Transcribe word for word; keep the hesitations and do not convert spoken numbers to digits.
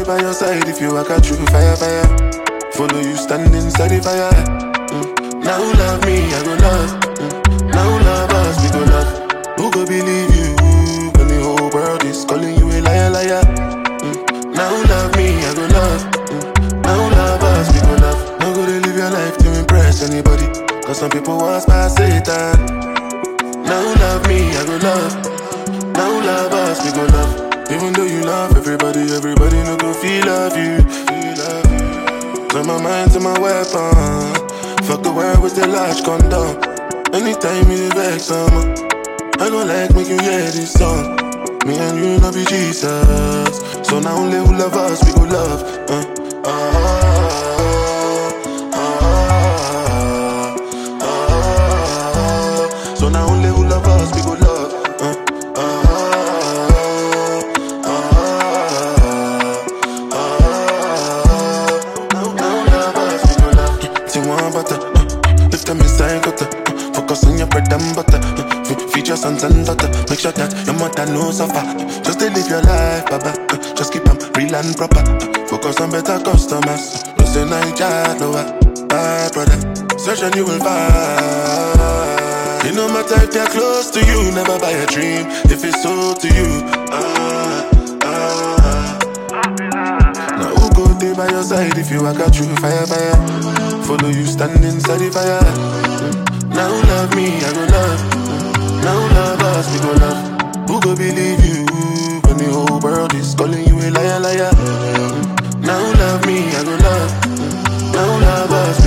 by your side if you walk out through fire, fire. Follow you standing steady fire. Mm. Now love me, I go love. Mm. Now love us, we go love. Who go believe you when the whole world is calling you a liar, liar? Mm. Now love me, I go love. Mm. Now love us, we go love. Now go to live your life to impress anybody, cause some people was by Satan. Now love me, I go love. Now love us, we go love. Even though you love everybody, everybody no go feel love you, feel love you. Turn my mind to my weapon. Fuck the world with the large condom. Anytime you vex someone, I gon' like make you hear this song. Me and you no be Jesus, so now only who love us we go love. Uh, uh, uh, uh, uh, so now only who love us we go love. Uh, uh, uh, uh, now, now love us we go love. See one butter, uh, lift them inside gutter. Uh, focus on your bread and butter. Uh, Feed your sons and daughter. Make sure that your mother knows suffer. Just to live your life, baba. Just keep them real and proper. Focus on better customers. Don't say Niger, no, bye, brother. Search and you will find. It no matter if they're close to you. Never buy a dream if it's sold to you. Ah, ah. Now who go there by your side if you walk out through fire, fire? Follow you standing steady fire. Now love me, I go love. Now love us, we go love. Who go believe you when the whole world is calling you a liar, liar? Now love me, I go love. Now love us,